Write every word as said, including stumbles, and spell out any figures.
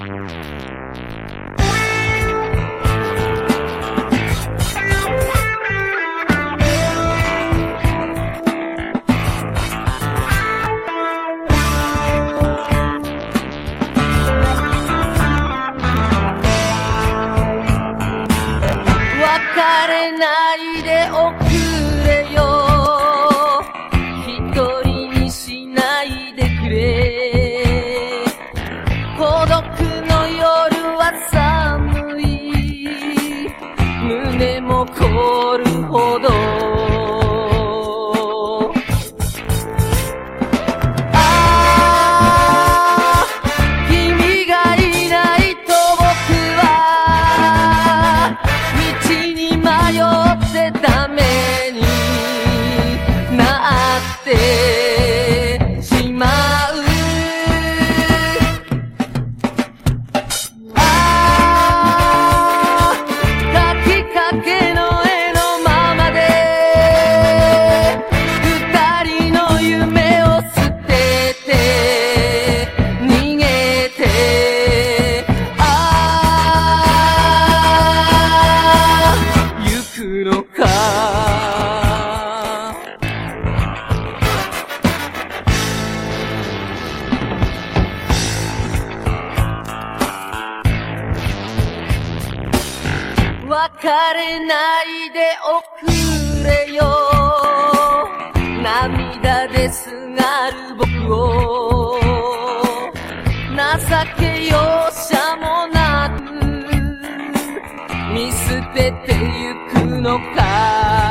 別れないでおくれよ、一人にしないでくれ。孤独の夜は寒い、胸も凍るほど。ああ、君がいないと僕は道に迷ってダメになってしまう。ああ、描きかけの絵のままで二人の夢を捨てて逃げて、ああ行くのか。別れないでおくれよ、涙ですがる僕を情け容赦もなく見捨ててゆくのか。